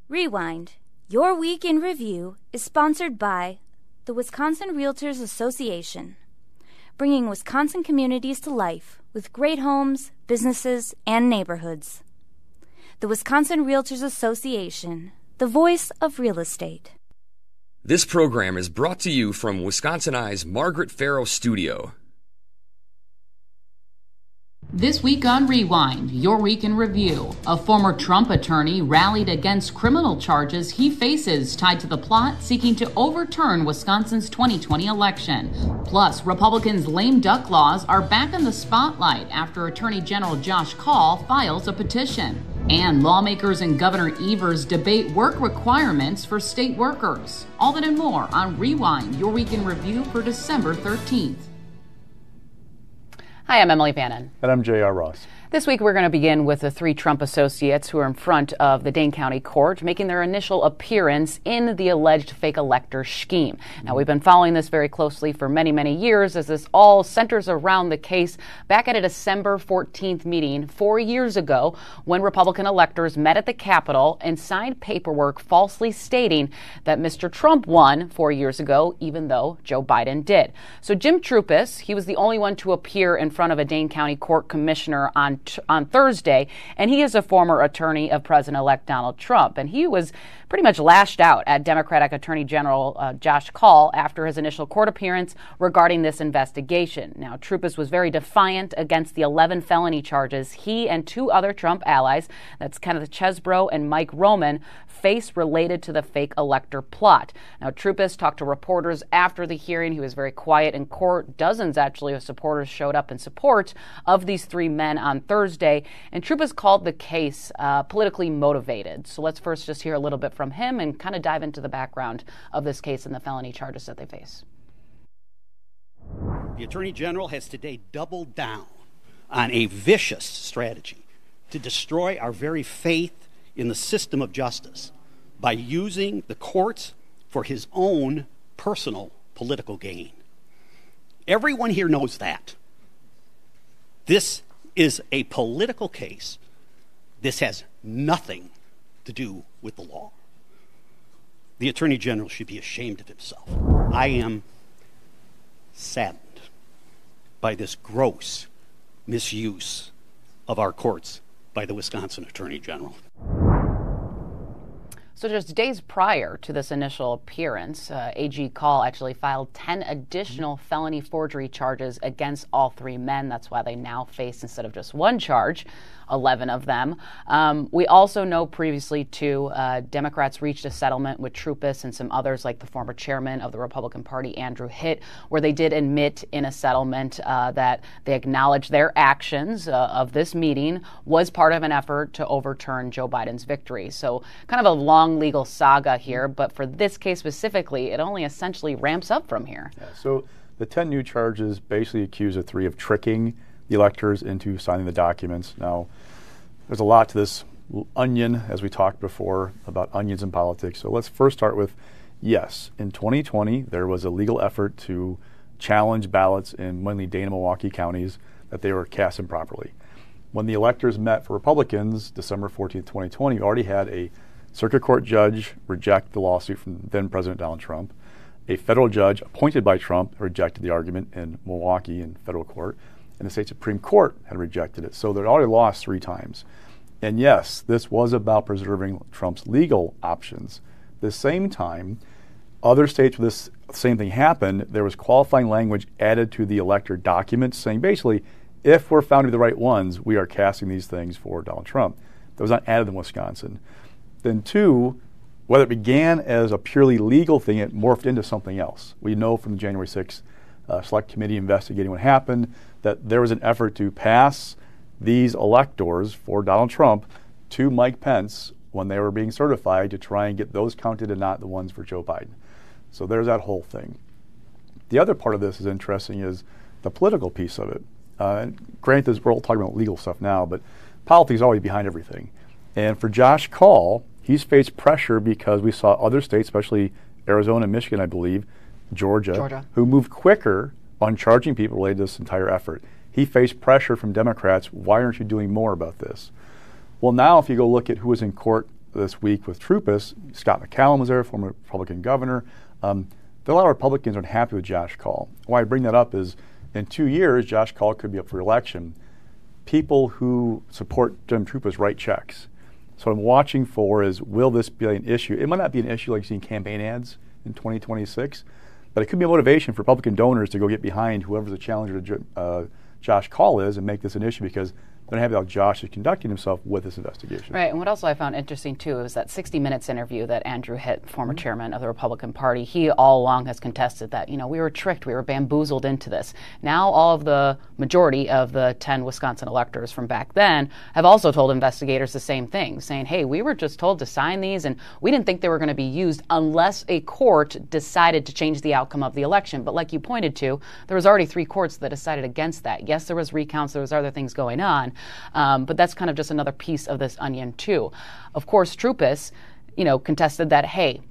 Rewind, Your Week in Review, is sponsored by the Wisconsin Realtors Association, bringing Wisconsin communities to life with great homes, businesses, and neighborhoods. The Wisconsin Realtors Association, the voice of real estate. This program is brought to you from Wisconsin Eye's Margaret Farrow Studio. This week on Rewind, Your Week in Review, a former Trump attorney rallied against criminal charges he faces tied to the plot seeking to overturn Wisconsin's 2020 election. Plus, Republicans' lame duck laws are back in the spotlight after Attorney General Josh Kaul files a petition. And lawmakers and Governor Evers debate work requirements for state workers. All that and more on Rewind, Your Week in Review for December 13th. Hi, I'm Emily Bannon. And I'm J.R. Ross. This week, we're going to begin with the three Trump associates who are in front of the Dane County Court, making their initial appearance in the alleged fake elector scheme. Now, we've been following this very closely for many, many years as this all centers around the case back at a December 14th meeting 4 years ago when Republican electors met at the Capitol and signed paperwork falsely stating that Mr. Trump won 4 years ago, even though Joe Biden did. So Jim Troupis, he was the only one to appear in front of a Dane County Court commissioner on Thursday, and he is a former attorney of President-elect Donald Trump, and he was pretty much lashed out at Democratic Attorney General Josh Kaul after his initial court appearance regarding this investigation. Now, Troupis was very defiant against the 11 felony charges he and two other Trump allies, that's Kenneth Chesebro and Mike Roman, face related to the fake elector plot. Now, Troupis talked to reporters after the hearing. He was very quiet in court. Dozens, actually, of supporters showed up in support of these three men on Thursday, and Troupis called the case politically motivated. So let's first just hear a little bit from him and kind of dive into the background of this case and the felony charges that they face. The Attorney General has today doubled down on a vicious strategy to destroy our very faith in the system of justice by using the courts for his own personal political gain. Everyone here knows that. This is a political case. This has nothing to do with the law. The Attorney General should be ashamed of himself. I am saddened by this gross misuse of our courts by the Wisconsin Attorney General. So just days prior to this initial appearance, AG Kaul actually filed 10 additional felony forgery charges against all three men. That's why they now face, instead of just one charge, 11 of them. We also know previously, too, Democrats reached a settlement with Troupis and some others, like the former chairman of the Republican Party, Andrew Hitt, where they did admit in a settlement that they acknowledged their actions of this meeting was part of an effort to overturn Joe Biden's victory. So kind of a long legal saga here, but for this case specifically, it only essentially ramps up from here. Yeah, so the 10 new charges basically accuse the three of tricking the electors into signing the documents. Now, there's a lot to this onion, as we talked before, about onions in politics. So let's first start with, yes, in 2020, there was a legal effort to challenge ballots in mainly Dane and Milwaukee counties that they were cast improperly. When the electors met for Republicans, December 14th, 2020, we already had a circuit court judge reject the lawsuit from then President Donald Trump. A federal judge appointed by Trump rejected the argument in Milwaukee in federal court, and the state Supreme Court had rejected it. So they'd already lost 3 times. And yes, this was about preserving Trump's legal options. At the same time, other states where this same thing happened, there was qualifying language added to the elector documents saying basically, if we're found to be the right ones, we are casting these things for Donald Trump. That was not added in Wisconsin. Then 2, whether it began as a purely legal thing, it morphed into something else. We know from the January 6th Select Committee investigating what happened that there was an effort to pass these electors for Donald Trump to Mike Pence when they were being certified to try and get those counted and not the ones for Joe Biden. So there's that whole thing. The other part of this is interesting is the political piece of it. Granted, we're all talking about legal stuff now, but politics is always behind everything. And for Josh Kaul, he's faced pressure because we saw other states, especially Arizona and Michigan, I believe, Georgia, who moved quicker on charging people related to this entire effort. He faced pressure from Democrats. Why aren't you doing more about this? Well, now if you go look at who was in court this week with Troopus. Scott McCallum was there, former Republican governor. There are a lot of Republicans aren't happy with Josh Kaul. Why I bring that up is in 2 years, Josh Kaul could be up for election. People who support Jim Troopus write checks. So what I'm watching for is, will this be an issue? It might not be an issue like seeing campaign ads in 2026, but it could be a motivation for Republican donors to go get behind whoever the challenger to Josh Kaul is and make this an issue, because they're happy how Josh is conducting himself with this investigation. Right, and what also I found interesting, too, is that 60 Minutes interview that Andrew Hitt, former chairman of the Republican Party, he all along has contested that, we were tricked, we were bamboozled into this. Now all of the majority of the 10 Wisconsin electors from back then have also told investigators the same thing, saying, hey, we were just told to sign these, and we didn't think they were going to be used unless a court decided to change the outcome of the election. But like you pointed to, there was already 3 courts that decided against that. Yes, there was recounts, there was other things going on. But that's kind of just another piece of this onion, too. Of course, Troopus, contested that, hey,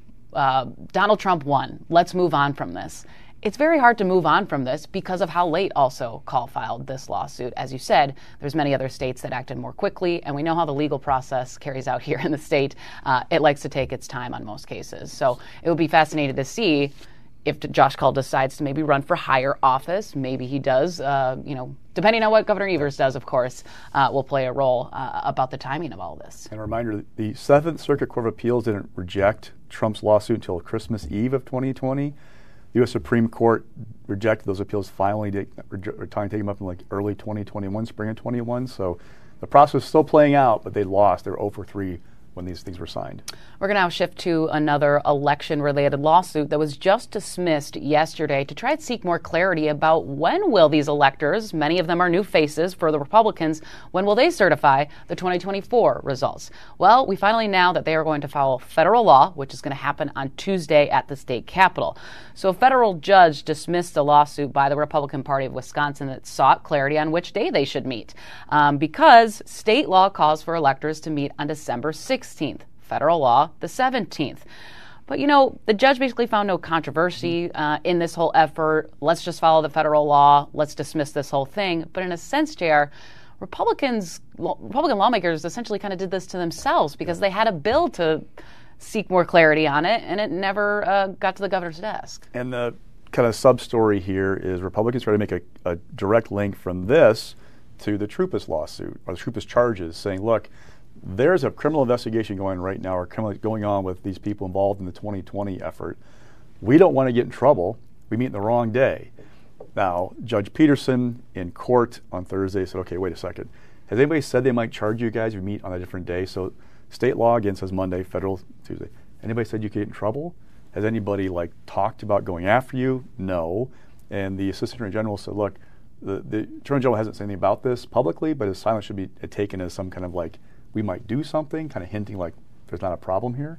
Donald Trump won. Let's move on from this. It's very hard to move on from this because of how late also Kaul filed this lawsuit. As you said, there's many other states that acted more quickly, and we know how the legal process carries out here in the state. It likes to take its time on most cases. So it would be fascinating to see if Josh Kaul decides to maybe run for higher office. Maybe he does, depending on what Governor Evers does, of course, will play a role about the timing of all this. And a reminder, the 7th Circuit Court of Appeals didn't reject Trump's lawsuit until Christmas Eve of 2020. The U.S. Supreme Court rejected those appeals finally, taking them up in like early 2021, spring of 21. So the process is still playing out, but they lost. They were 0 for 3 when these things were signed. We're going to now shift to another election-related lawsuit that was just dismissed yesterday to try and seek more clarity about when will these electors, many of them are new faces for the Republicans, when will they certify the 2024 results? Well, we finally know that they are going to follow federal law, which is going to happen on Tuesday at the state capitol. So a federal judge dismissed a lawsuit by the Republican Party of Wisconsin that sought clarity on which day they should meet, because state law calls for electors to meet on December 16th. Federal law, the 17th. But, the judge basically found no controversy in this whole effort. Let's just follow the federal law. Let's dismiss this whole thing. But in a sense, JR, Republican lawmakers essentially kind of did this to themselves because they had a bill to seek more clarity on it, and it never got to the governor's desk. And the kind of sub-story here is Republicans try to make a direct link from this to the Troopus lawsuit, or the Troopus charges, saying, look, there's a criminal investigation going right now, or going on with these people involved in the 2020 effort. We don't want to get in trouble. We meet the wrong day. Now, Judge Peterson in court on Thursday said, okay, wait a second. Has anybody said they might charge you guys if you meet on a different day? So state law again says Monday, federal Tuesday. Anybody said you could get in trouble? Has anybody talked about going after you? No. And the Assistant Attorney General said, look, the Attorney General hasn't said anything about this publicly, but his silence should be taken as some kind of we might do something, kind of hinting there's not a problem here.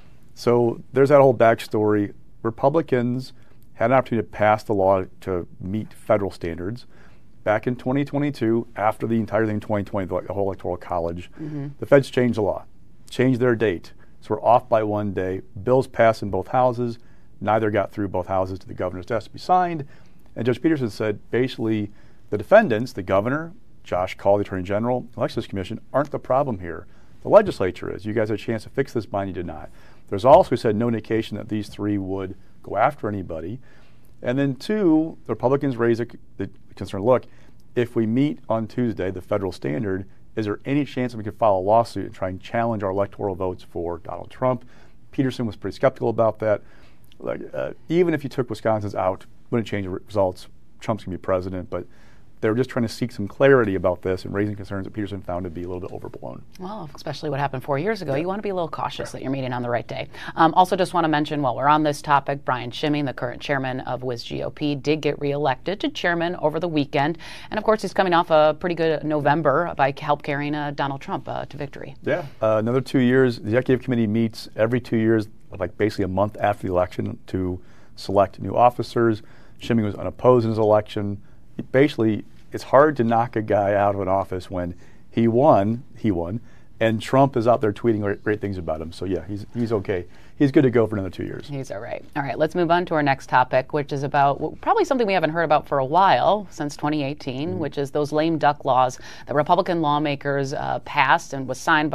So there's that whole backstory. Republicans had an opportunity to pass the law to meet federal standards. Back in 2022, after the entire thing in 2020, the whole Electoral College, the feds changed the law, changed their date. So we're off by 1 day. Bills passed in both houses. Neither got through both houses to the governor's desk to be signed. And Judge Peterson said, basically, the defendants, the governor, Josh Kaul, the Attorney General, Elections Commission, aren't the problem here. The legislature is. You guys had a chance to fix this, mine you did not. There's also, said, no indication that these 3 would go after anybody. And then 2, the Republicans raised the concern, look, if we meet on Tuesday, the federal standard, is there any chance that we could file a lawsuit and try and challenge our electoral votes for Donald Trump? Peterson was pretty skeptical about that. Even if you took Wisconsin's out, wouldn't change the results. Trump's going to be president, but they were just trying to seek some clarity about this and raising concerns that Peterson found to be a little bit overblown. Well, especially what happened 4 years ago. You want to be a little cautious that you're meeting on the right day. Also, just want to mention while we're on this topic, Brian Schimming, the current chairman of WisGOP, did get reelected to chairman over the weekend. And, of course, he's coming off a pretty good November by help carrying Donald Trump to victory. Yeah, another 2 years. The executive committee meets every 2 years, basically a month after the election, to select new officers. Schimming was unopposed in his election. Basically, it's hard to knock a guy out of an office when he won, and Trump is out there tweeting great things about him. So, yeah, he's okay. He's good to go for another 2 years. He's all right. All right, let's move on to our next topic, which is about probably something we haven't heard about for a while, since 2018, which is those lame duck laws that Republican lawmakers passed and was signed by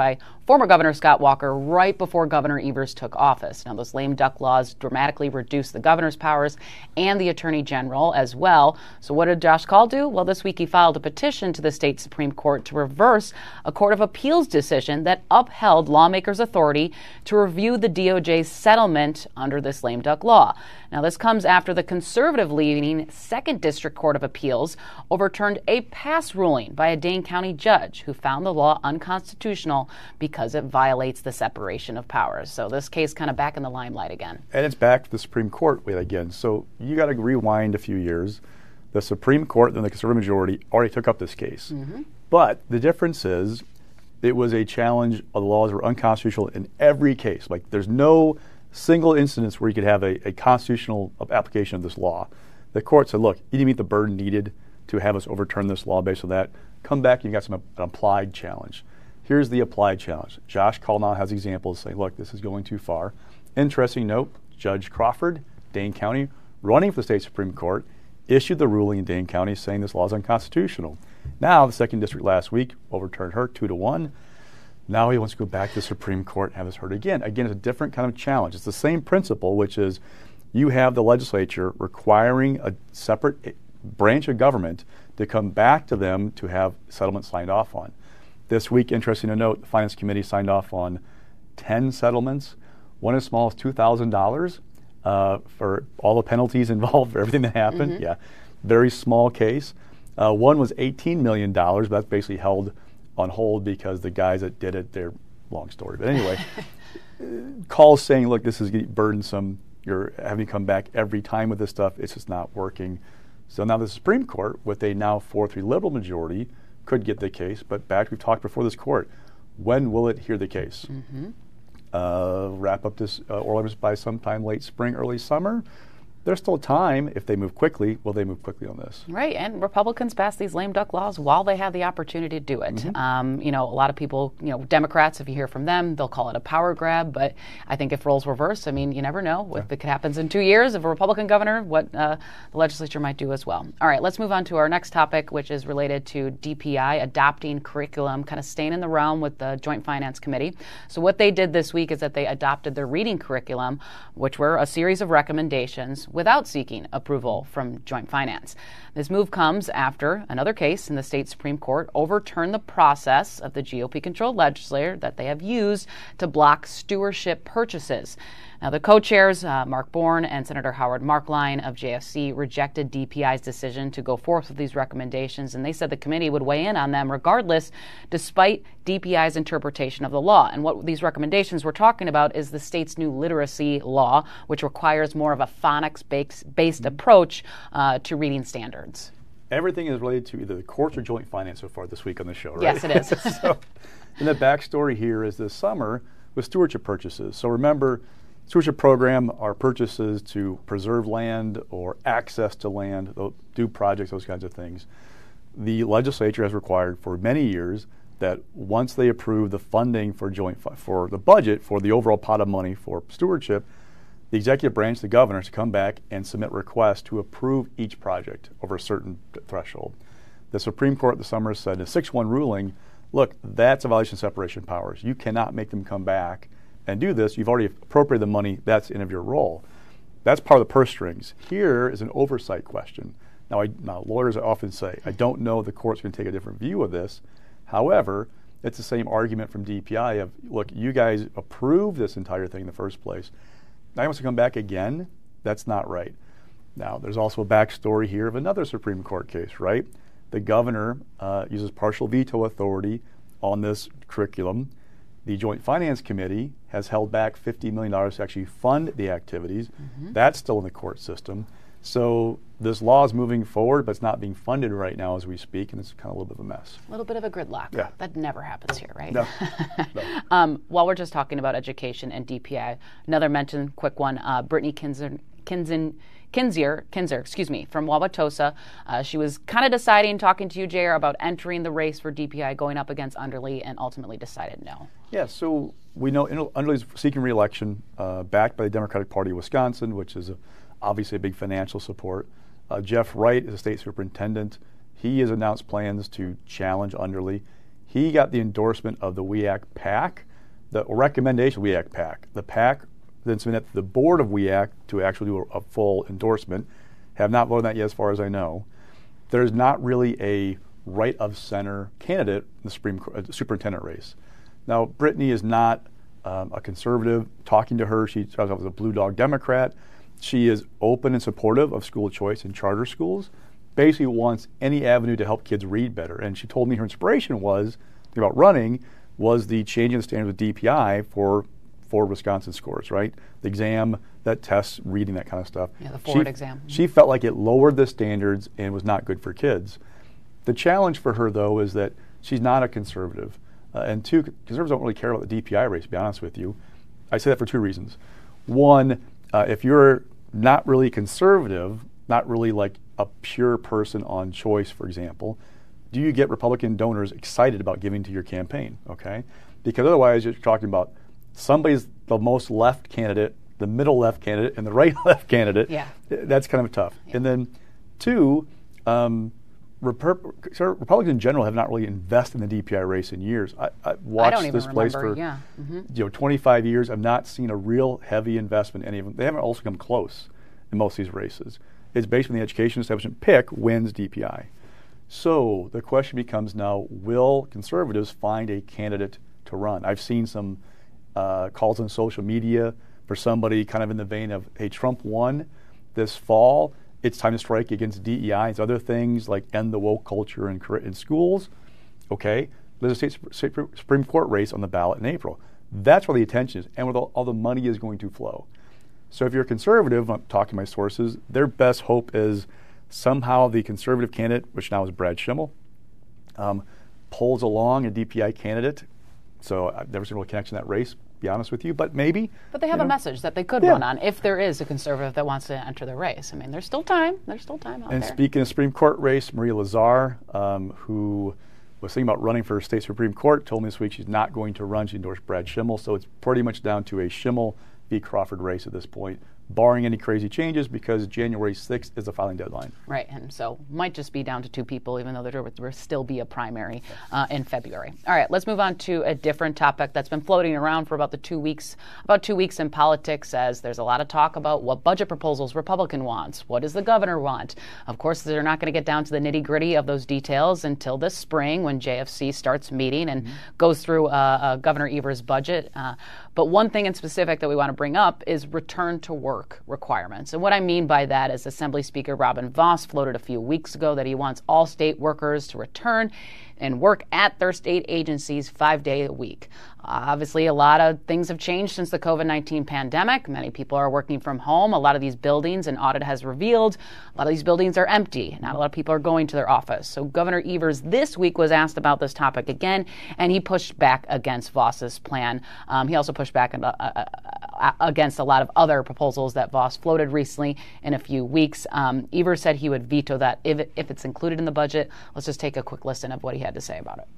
former Governor Scott Walker right before Governor Evers took office. Now, those lame duck laws dramatically reduced the governor's powers and the attorney general as well. So what did Josh Kaul do? Well, this week he filed a petition to the state Supreme Court to reverse a Court of Appeals decision that upheld lawmakers' authority to review the DOJ's settlement under this lame duck law. Now, this comes after the conservative-leaning 2nd District Court of Appeals overturned a past ruling by a Dane County judge who found the law unconstitutional because it violates the separation of powers. So this case kind of back in the limelight again. And it's back to the Supreme Court again. So you got to rewind a few years. The Supreme Court and the conservative majority already took up this case. But the difference is it was a challenge of the laws were unconstitutional in every case. Like there's no single instance where you could have a constitutional application of this law. The court said, look, you didn't meet the burden needed to have us overturn this law based on that. Come back and you got an applied challenge. Here's the applied challenge. Josh Kaul now has examples saying, look, this is going too far. Interesting note, Judge Crawford, Dane County, running for the state Supreme Court, issued the ruling in Dane County saying this law is unconstitutional. Now, the 2nd District last week overturned her 2-1. Now he wants to go back to the Supreme Court and have this heard again. Again, it's a different kind of challenge. It's the same principle, which is you have the legislature requiring a separate branch of government to come back to them to have settlements signed off on. This week, interesting to note, the Finance Committee signed off on 10 settlements, one as small as $2,000 for all the penalties involved for everything that happened. Yeah, very small case. One was $18 million, but that's basically held on hold because the guys that did it, they're long story. But anyway, Kaul's saying, look, this is getting burdensome. You're having to come back every time with this stuff. It's just not working. So now the Supreme Court, with a now 4-3 liberal majority, could get the case. But back, we've talked before this court, when will it hear the case? Wrap up this oral arguments by sometime late spring, early summer. There's still time. If they move quickly, will they move quickly on this? Right, and Republicans pass these lame duck laws while they have the opportunity to do it. You know, a lot of people, Democrats, if you hear from them, they'll call it a power grab. But I think if roles reverse, I mean, you never know. If it happens in 2 years of a Republican governor, what the legislature might do as well. All right, let's move on to our next topic, which is related to DPI adopting curriculum, kind of staying in the realm with the Joint Finance Committee. So what they did this week is that they adopted their reading curriculum, which were a series of recommendations without seeking approval from Joint Finance. This move comes after another case in the state Supreme Court overturned the process of the GOP-controlled legislature that they have used to block stewardship purchases. Now, the co-chairs, Mark Bourne and Senator Howard Markline of JFC, rejected DPI's decision to go forth with these recommendations, and they said the committee would weigh in on them regardless, despite DPI's interpretation of the law. And what these recommendations we're talking about is the state's new literacy law, which requires more of a phonics-based approach to reading standards. Everything is related to either the courts or Joint Finance so far this week on the show, right? Yes, it is. So, and the backstory here is this summer with stewardship purchases. So remember, stewardship program are purchases to preserve land or access to land, do projects, those kinds of things. The legislature has required for many years that once they approve the funding for for the budget for the overall pot of money for stewardship, the executive branch, the governor, to come back and submit requests to approve each project over a certain threshold. The Supreme Court this summer said in a 6-1 ruling, look, that's a violation of separation of powers. You cannot make them come back and do this. You've already appropriated the money. That's the end of your role. That's part of the purse strings. Here is an oversight question. Now, lawyers often say, I don't know the court's going to take a different view of this. However, it's the same argument from DPI of, look, you guys approved this entire thing in the first place. Now he wants to come back again. That's not right. Now, there's also a backstory here of another Supreme Court case, right? The governor uses partial veto authority on this curriculum. The Joint Finance Committee has held back $50 million to actually fund the activities. That's still in the court system. So this law is moving forward, but it's not being funded right now as we speak, and it's kind of a little bit of a mess. A little bit of a gridlock. Yeah. That never happens here, right? No. While we're just talking about education and DPI, another mention, quick one, Brittany Kinzer, from Wauwatosa. She was kind of deciding, talking to you, JR, about entering the race for DPI, going up against Underly, and ultimately decided no. Yeah, so we know Underly's seeking re-election, backed by the Democratic Party of Wisconsin, which is obviously a big financial support. Jeff Wright is a state superintendent. He has announced plans to challenge Underly. He got the endorsement of the WEAC PAC, the recommendation of WEAC PAC. The PAC then submitted that to the board of WEAC to actually do a full endorsement. Have not voted on that yet, as far as I know. There's not really a right of center candidate in the superintendent race. Now, Brittany is not a conservative. Talking to her, she starts off as a blue dog Democrat. She is open and supportive of school choice in charter schools. Basically wants any avenue to help kids read better. And she told me her inspiration was, about running, was the changing the standards of DPI for Wisconsin scores, right? The exam that tests reading, that kind of stuff. Yeah, the Ford exam. She felt like it lowered the standards and was not good for kids. The challenge for her, though, is that she's not a conservative. And two, conservatives don't really care about the DPI race, to be honest with you. I say that for two reasons. One, if you're not really conservative, not really like a pure person on choice, for example, do you get Republican donors excited about giving to your campaign, okay? Because otherwise you're talking about somebody's the most left candidate, the middle left candidate, and the right left candidate. Yeah. That's kind of tough. Yeah. And then two, Republicans in general have not really invested in the DPI race in years. I watched this place for 25 years. I've not seen a real heavy investment in any of them. They haven't also come close in most of these races. It's basically the education establishment pick wins DPI. So the question becomes now, will conservatives find a candidate to run? I've seen some calls on social media for somebody kind of in the vein of, hey, Trump won this fall. It's time to strike against DEI and other things like end the woke culture in schools. Okay, there's a Supreme Court race on the ballot in April. That's where the attention is and where all the money is going to flow. So if you're a conservative, I'm talking to my sources, their best hope is somehow the conservative candidate, which now is Brad Schimmel, pulls along a DPI candidate. So I've never seen a real connection in that race, to be honest with you, but maybe. But they have a message that they could run on if there is a conservative that wants to enter the race. I mean, there's still time. There's still time out there. And speaking of Supreme Court race, Maria Lazar, who was thinking about running for state Supreme Court, told me this week she's not going to run. She endorsed Brad Schimmel. So it's pretty much down to a Schimmel v. Crawford race at this point, barring any crazy changes, because January 6th is the filing deadline. Right, and so might just be down to two people, even though there will still be a primary in February. All right, let's move on to a different topic that's been floating around for about 2 weeks in politics, as there's a lot of talk about what budget proposals Republican wants. What does the governor want? Of course, they're not going to get down to the nitty-gritty of those details until this spring when JFC starts meeting and goes through Governor Evers' budget. But one thing in specific that we want to bring up is return to work requirements. And what I mean by that is Assembly Speaker Robin Vos floated a few weeks ago that he wants all state workers to return and work at their state agencies 5 days a week. Obviously, a lot of things have changed since the COVID-19 pandemic. Many people are working from home. A lot of these buildings, an audit has revealed, a lot of these buildings are empty. Not a lot of people are going to their office. So Governor Evers this week was asked about this topic again, and he pushed back against Vos's plan. He also pushed back against a lot of other proposals that Vos floated recently in a few weeks. Evers said he would veto that if it's included in the budget. Let's just take a quick listen of what he had to say about it.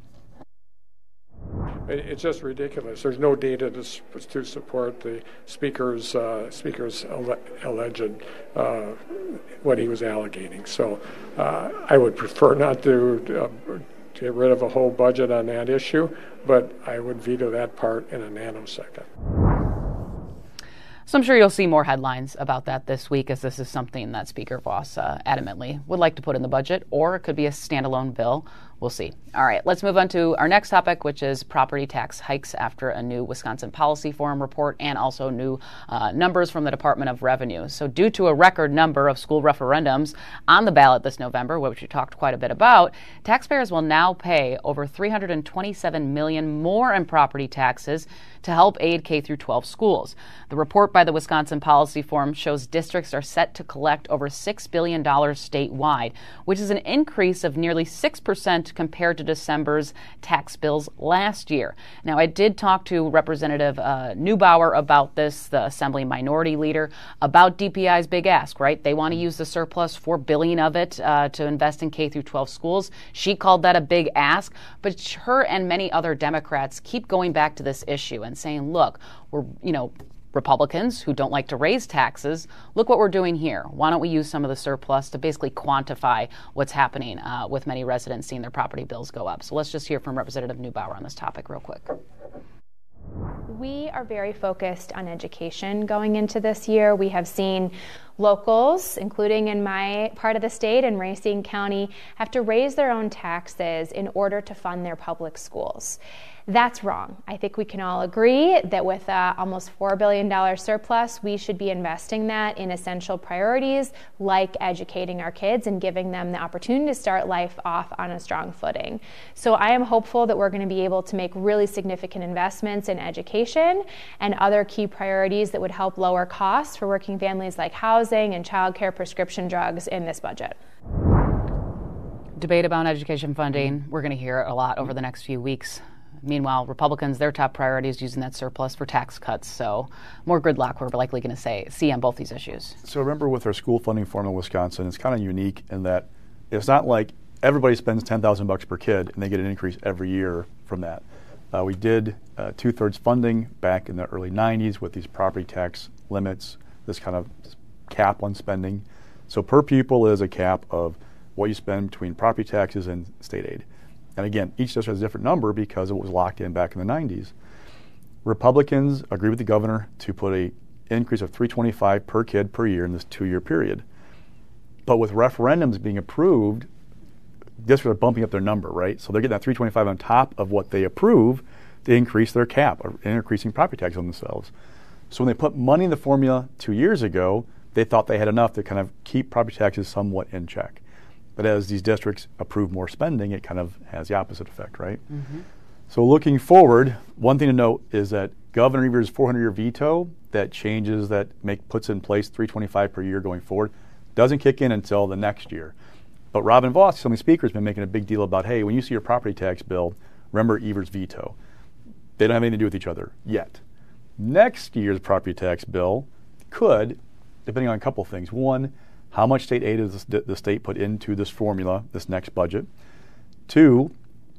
It's just ridiculous. There's no data to support the speaker's alleged what he was alleging. So I would prefer not to get rid of a whole budget on that issue, but I would veto that part in a nanosecond. So I'm sure you'll see more headlines about that this week, as this is something that Speaker Vos adamantly would like to put in the budget, or it could be a standalone bill. We'll see. All right, let's move on to our next topic, which is property tax hikes after a new Wisconsin Policy Forum report and also new numbers from the Department of Revenue. So due to a record number of school referendums on the ballot this November, which we talked quite a bit about, taxpayers will now pay over $327 million more in property taxes to help aid K-12 schools. The report by the Wisconsin Policy Forum shows districts are set to collect over $6 billion statewide, which is an increase of nearly 6% compared to December's tax bills last year. Now, I did talk to Representative Neubauer about this, the Assembly Minority Leader, about DPI's big ask, right? They want to use the surplus, $4 billion of it, to invest in K-12 schools. She called that a big ask, but her and many other Democrats keep going back to this issue and saying, look, we're, Republicans who don't like to raise taxes, look what we're doing here. Why don't we use some of the surplus to basically quantify what's happening with many residents seeing their property bills go up? So let's just hear from Representative Neubauer on this topic real quick. We are very focused on education going into this year. We have seen locals, including in my part of the state and Racine County, have to raise their own taxes in order to fund their public schools. That's wrong. I think we can all agree that with almost $4 billion surplus, we should be investing that in essential priorities like educating our kids and giving them the opportunity to start life off on a strong footing. So I am hopeful that we're going to be able to make really significant investments in education and other key priorities that would help lower costs for working families like housing and childcare, prescription drugs in this budget. Debate about education funding, we're going to hear it a lot over the next few weeks. Meanwhile, Republicans, their top priority is using that surplus for tax cuts. So more gridlock we're likely going to see on both these issues. So remember, with our school funding formula in Wisconsin, it's kind of unique in that it's not like everybody spends $10,000 per kid and they get an increase every year from that. We did 2/3 funding back in the early 90s with these property tax limits, this kind of cap on spending. So per pupil is a cap of what you spend between property taxes and state aid. And again, each district has a different number because it was locked in back in the 90s. Republicans agreed with the governor to put an increase of $325 per kid per year in this 2-year period. But with referendums being approved, districts are bumping up their number, right? So they're getting that $325 on top of what they approve to increase their cap, or increasing property tax on themselves. So when they put money in the formula 2 years ago, they thought they had enough to kind of keep property taxes somewhat in check. But as these districts approve more spending, it kind of has the opposite effect, right? Mm-hmm. So looking forward, one thing to note is that Governor Evers' 400-year veto that changes puts in place $325 per year going forward doesn't kick in until the next year. But Robin Vos, Assembly Speaker, has been making a big deal about, hey, when you see your property tax bill, remember Evers' veto. They don't have anything to do with each other yet. Next year's property tax bill could, depending on a couple things. One, how much state aid does the state put into this formula, this next budget? Two,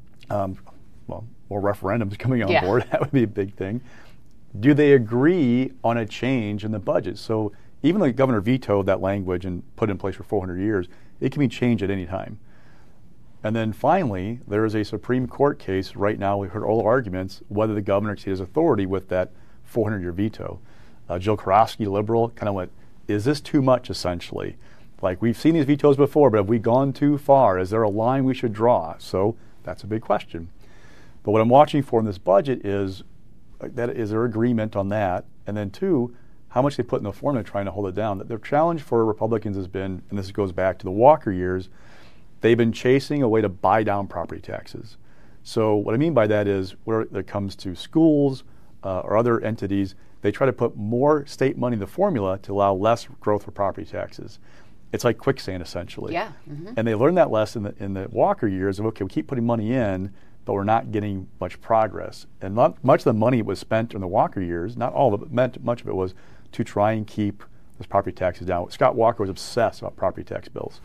more referendums coming on board. That would be a big thing. Do they agree on a change in the budget? So even though the governor vetoed that language and put it in place for 400 years, it can be changed at any time. And then finally, there is a Supreme Court case right now. We've heard all the arguments whether the governor exceeded his authority with that 400-year veto. Jill Karofsky, liberal, kind of went, is this too much, essentially? Like, we've seen these vetoes before, but have we gone too far? Is there a line we should draw? So that's a big question. But what I'm watching for in this budget is there agreement on that? And then two, how much they put in the formula trying to hold it down. The challenge for Republicans has been, and this goes back to the Walker years, they've been chasing a way to buy down property taxes. So what I mean by that is, where it comes to schools or other entities, they try to put more state money in the formula to allow less growth for property taxes. It's like quicksand, essentially. Yeah. Mm-hmm. And they learned that lesson in the Walker years of, okay, we keep putting money in, but we're not getting much progress. And not much of the money was spent in the Walker years, not all of it, but much of it was to try and keep those property taxes down. Scott Walker was obsessed about property tax bills.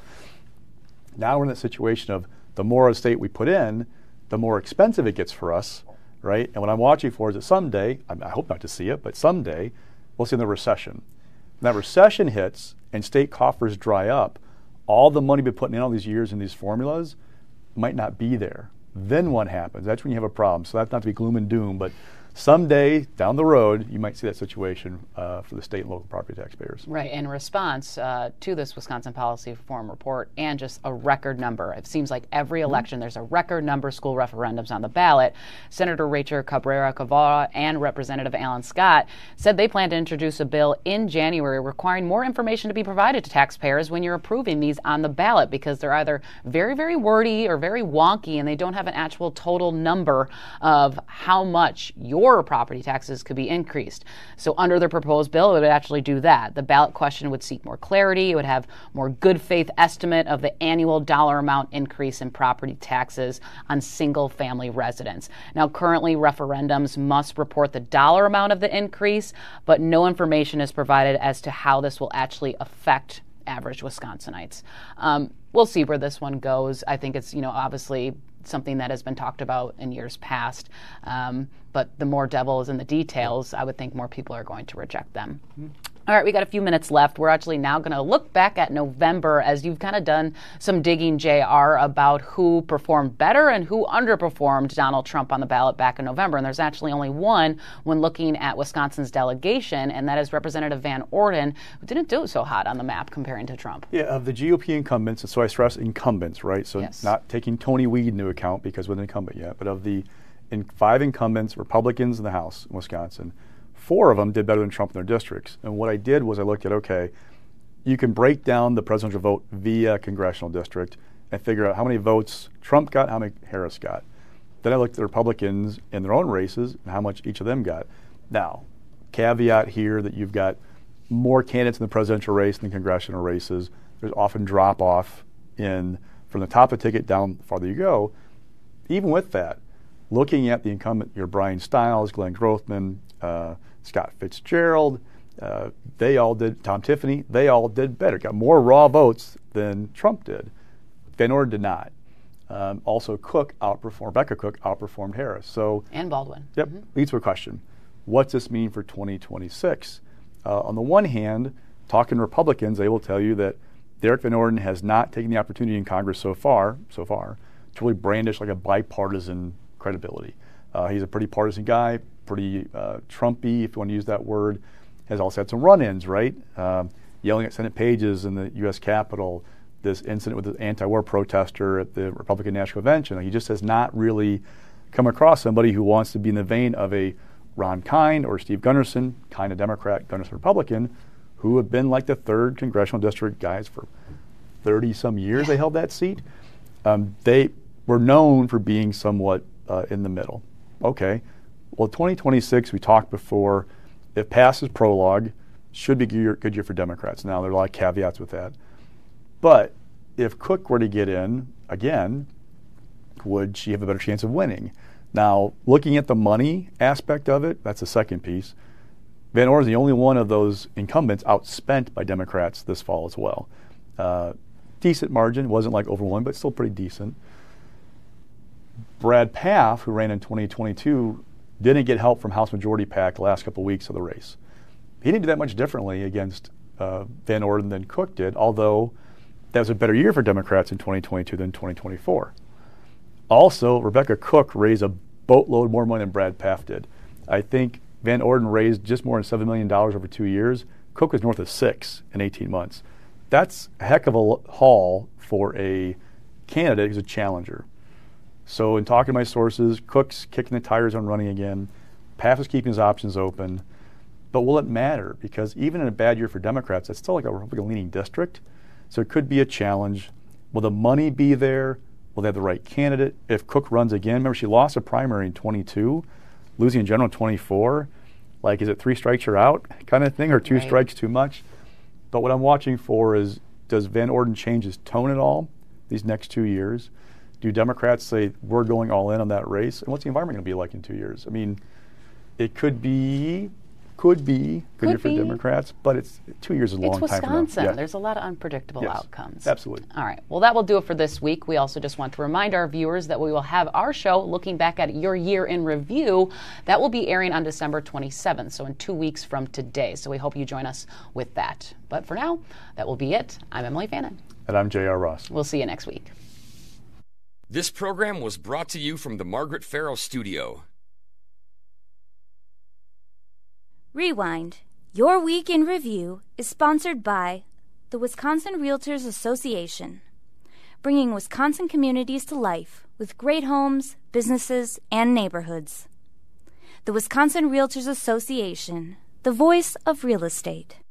Now we're in that situation of the more of the state we put in, the more expensive it gets for us, right? And what I'm watching for is that someday, I hope not to see it, but someday we'll see the recession. When that recession hits and state coffers dry up, all the money we've been putting in all these years in these formulas might not be there. Then what happens? That's when you have a problem. So that's not to be gloom and doom, but someday down the road, you might see that situation for the state and local property taxpayers. Right. In response to this Wisconsin Policy Reform Report and just a record number, it seems like every election there's a record number of school referendums on the ballot. Senator Rachel Cabrera-Cavallo and Representative Alan Scott said they plan to introduce a bill in January requiring more information to be provided to taxpayers when you're approving these on the ballot, because they're either very, very wordy or very wonky and they don't have an actual total number of how much your property taxes could be increased. So under the proposed bill, it would actually do that. The ballot question would seek more clarity. It would have more good faith estimate of the annual dollar amount increase in property taxes on single family residents. Now, currently referendums must report the dollar amount of the increase, but no information is provided as to how this will actually affect average Wisconsinites. We'll see where this one goes. I think it's, obviously something that has been talked about in years past. But the more devil is in the details, I would think more people are going to reject them. All right, we got a few minutes left. We're actually now going to look back at November as you've kind of done some digging, JR, about who performed better and who underperformed Donald Trump on the ballot back in November. And there's actually only one when looking at Wisconsin's delegation, and that is Representative Van Orden, who didn't do so hot on the map comparing to Trump. Yeah, of the GOP incumbents, and so I stress incumbents, right? So yes. Not taking Tony Weed into account because wasn't an incumbent yet, but of the 5 incumbents, Republicans in the House in Wisconsin, 4 of them did better than Trump in their districts. And what I did was I looked at, okay, you can break down the presidential vote via congressional district and figure out how many votes Trump got, how many Harris got. Then I looked at the Republicans in their own races and how much each of them got. Now, caveat here that you've got more candidates in the presidential race than congressional races. There's often drop-off from the top of the ticket down the farther you go. Even with that, looking at the incumbent, your Brian Stiles, Glenn Grothman, Scott Fitzgerald, they all did, Tom Tiffany, they all did better, got more raw votes than Trump did. Van Orden did not. Also, Rebecca Cook outperformed Harris. And Baldwin. Yep, leads to a question. What's this mean for 2026? On the one hand, talking to Republicans, they will tell you that Derek Van Orden has not taken the opportunity in Congress so far, to really brandish like a bipartisan credibility. He's a pretty partisan guy, pretty Trumpy, if you want to use that word. Has also had some run-ins, right? Yelling at Senate pages in the U.S. Capitol, this incident with the anti-war protester at the Republican National Convention. He just has not really come across somebody who wants to be in the vein of a Ron Kind or Steve Gunderson, Kind a Democrat, Gunderson Republican, who have been like the 3rd congressional district guys for 30-some years. They held that seat. They were known for being somewhat in the middle. Okay. Well, 2026, we talked before, if passes prologue, should be a good year for Democrats. Now, there are a lot of caveats with that. But if Cook were to get in, again, would she have a better chance of winning? Now, looking at the money aspect of it, that's the second piece. Van Orden is the only one of those incumbents outspent by Democrats this fall as well. Decent margin, wasn't like overwhelming, but still pretty decent. Brad Pfaff, who ran in 2022, didn't get help from House Majority PAC the last couple of weeks of the race. He didn't do that much differently against Van Orden than Cook did, although that was a better year for Democrats in 2022 than 2024. Also, Rebecca Cook raised a boatload more money than Brad Pfaff did. I think Van Orden raised just more than $7 million over 2 years. Cook was north of $6 million in 18 months. That's a heck of a haul for a candidate who's a challenger. So in talking to my sources, Cook's kicking the tires on running again. Pfaff is keeping his options open. But will it matter? Because even in a bad year for Democrats, it's still like a Republican-leaning district. So it could be a challenge. Will the money be there? Will they have the right candidate? If Cook runs again, remember she lost a primary in 22, losing in general in 24. Like, is it 3 strikes you're out kind of thing, or 2 strikes too much? But what I'm watching for is, does Van Orden change his tone at all these next 2 years? Do Democrats say, we're going all in on that race? And what's the environment going to be like in 2 years? I mean, it could be good year for Democrats, but 2 years is a long time. It's Wisconsin. Yeah. There's a lot of unpredictable outcomes. Absolutely. All right. Well, that will do it for this week. We also just want to remind our viewers that we will have our show looking back at your year in review. That will be airing on December 27th, so in 2 weeks from today. So we hope you join us with that. But for now, that will be it. I'm Emily Fannin. And I'm J.R. Ross. We'll see you next week. This program was brought to you from the Margaret Farrow Studio. Rewind. Your Week in Review is sponsored by the Wisconsin Realtors Association, bringing Wisconsin communities to life with great homes, businesses, and neighborhoods. The Wisconsin Realtors Association, the voice of real estate.